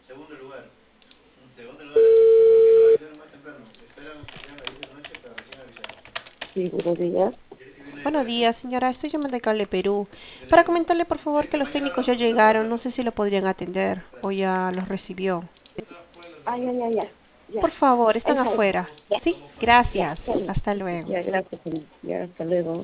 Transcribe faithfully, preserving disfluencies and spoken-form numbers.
Segundo lugar. En segundo lugar, ¿por qué no avisaron más temprano? Esperan que sean las diez de la noche para recién avisar. Sí, buenos días. ¿Quieres que viene de Buenos cabeza? días, señora. Estoy llamando de Cable Perú para Excelente. comentarle, por favor, Es que que los mañana técnicos ya hablamos, no te llegaron. No acuerdas. sé si lo podrían atender o ya los recibió. Ah, ya, ya, ya. Ya. Por favor, Ahí están salgo. afuera. Ya, ¿Sí? ya, Gracias. salgo. Hasta luego. Ya, gracias, señor. Ya, hasta luego.